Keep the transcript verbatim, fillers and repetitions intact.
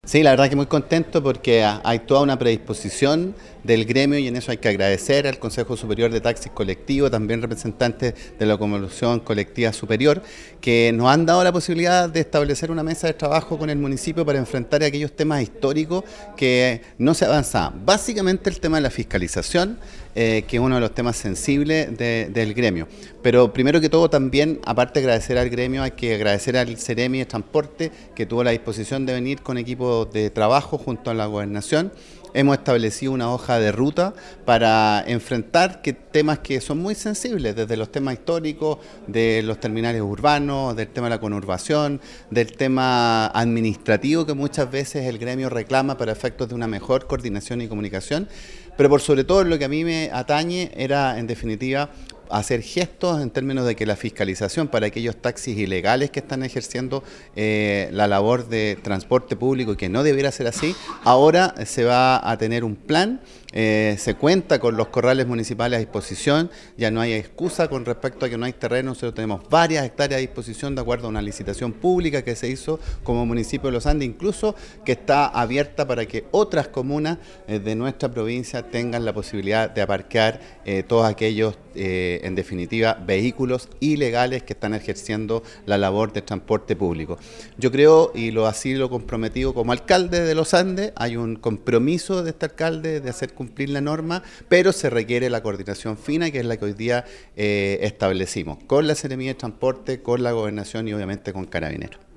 Sí, la verdad que muy contento porque hay toda una predisposición del gremio y en eso hay que agradecer al Consejo Superior de Taxis Colectivo, también representantes de la Locomoción Colectiva Superior, que nos han dado la posibilidad de establecer una mesa de trabajo con el municipio para enfrentar aquellos temas históricos que no se avanzaban. Básicamente el tema de la fiscalización, eh, que es uno de los temas sensibles de, del gremio. Pero primero que todo también, aparte de agradecer al gremio, hay que agradecer al Ceremi de Transporte, que tuvo la disposición de venir con equipo de trabajo junto a la gobernación. Hemos establecido una hoja de ruta para enfrentar que, temas que son muy sensibles, desde los temas históricos, de los terminales urbanos, del tema de la conurbación, del tema administrativo que muchas veces el gremio reclama para efectos de una mejor coordinación y comunicación, pero por sobre todo lo que a mí me atañe era, en definitiva, hacer gestos en términos de que la fiscalización para aquellos taxis ilegales que están ejerciendo eh, la labor de transporte público y que no debiera ser así, ahora se va a tener un plan, eh, se cuenta con los corrales municipales a disposición, ya no hay excusa con respecto a que no hay terreno, nosotros tenemos varias hectáreas a disposición de acuerdo a una licitación pública que se hizo como municipio de Los Andes, incluso que está abierta para que otras comunas eh, de nuestra provincia tengan la posibilidad de aparcar eh, todos aquellos eh, en definitiva, vehículos ilegales que están ejerciendo la labor de transporte público. Yo creo, y lo así lo comprometido como alcalde de Los Andes, hay un compromiso de este alcalde de hacer cumplir la norma, pero se requiere la coordinación fina, que es la que hoy día eh, establecimos, con la Seremía de Transporte, con la Gobernación y obviamente con Carabineros.